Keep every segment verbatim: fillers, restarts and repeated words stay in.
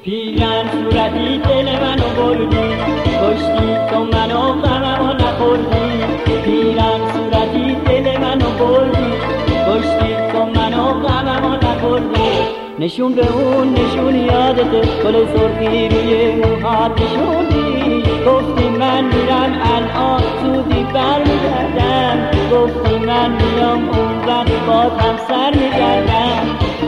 پیرن صورتی دل منو بردی، کشتی تو منو غممو نخوردی. پیرن صورتی دل منو بردی، کشتی تو منو غممو نخوردی. نشون به اون نشون یادته، گل سرخی روی موهات نشوندی. گفتی من میرم الان زودی برمیگردم، گفتی من میام اون وقت باد هم سر میگردم.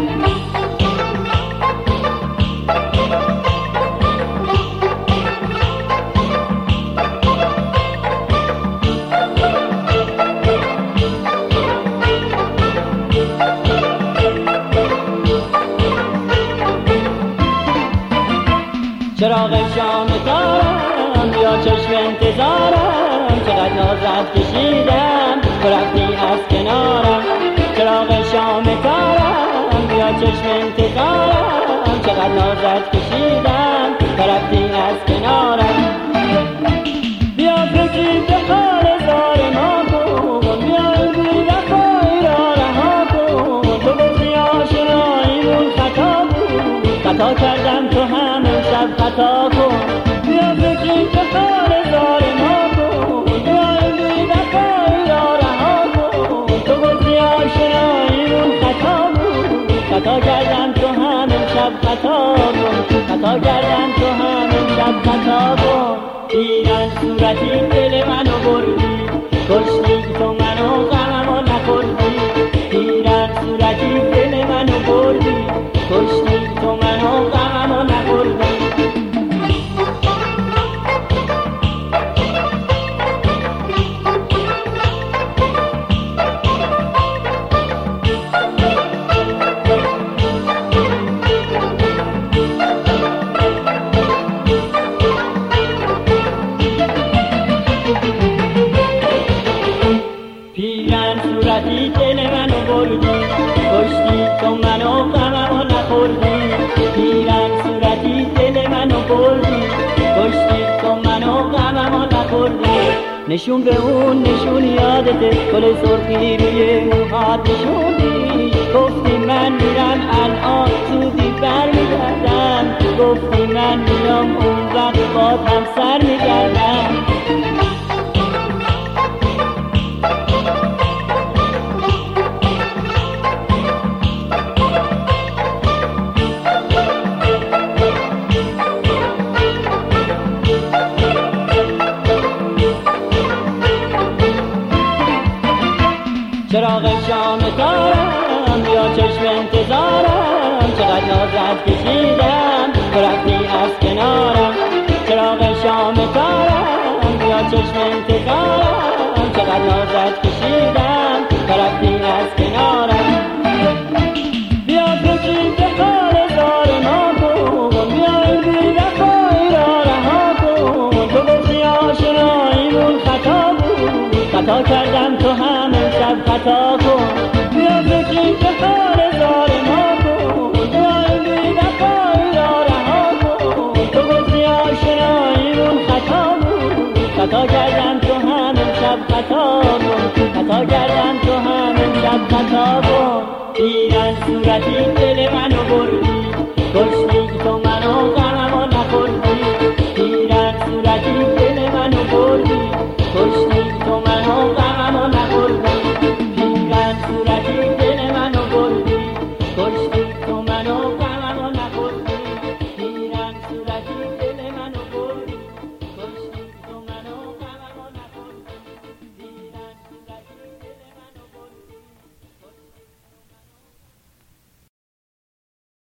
چراغ شام دارم یا چشم انتظارم، چقدر نازت کشیدم تو رفتی از کنارم. چراغ شام دارم یا چشم انتظارم، چقدر نازت کشیدم تو رفتی از کنارم. بیا فکری به حال زار ما کن، بیا بی وفایی را رها کن. تو گفتی آشناییمون خطا بود، خطا کردم تو هم شب خطا کن. بیا فکری به حال زار ما کن، بیا بی وفایی را رها کن. تو گفتی آشناییمون خطا بود، خطا کردم تو هم شب خطا کن، خطا کردم تو هم شب خطا کن. پیرن صورتی دل منو بردی، کشتی تو منو غممو نخوردی. پیرن صورتی دل منو بردی، کشتی تو منو غممو نخوردی. پیرن صورتی دل منو بردی، کشتی تو منو غممو نخوردی. پیرن صورتی دل منو بردی، کشتی تو منو غممو نخوردی. نشون به اون نشون یادته، گل سرخی روی موهات نشوندی. گفتی من میرم الان زودی برمیگردم، گفتی من میام اون وقت باد هم سر میگردم. چراغ شام دارم یا چشم انتظارم، چقدر نازت کشیدم تو رفتی از کنارم. چراغ شام دارم یا چشم انتظارم، چقدر نازت کشیدم تو رفتی از کنارم. بیا فکری به حال زار ما کن، بیا بی وفایی را رها کن. تو گفتی آشناییمون خطا بود، خطا کردم تو هم شب خطا کن. بیا فکری به حال زار ما کن، بیا بی وفایی را رها کن. تو گفتی آشناییمون خطا بود، خطا کردم تو هم شب خطا کن، خطا کردم تو هم شب خطا کن. پیرن صورتی دل منو بردی،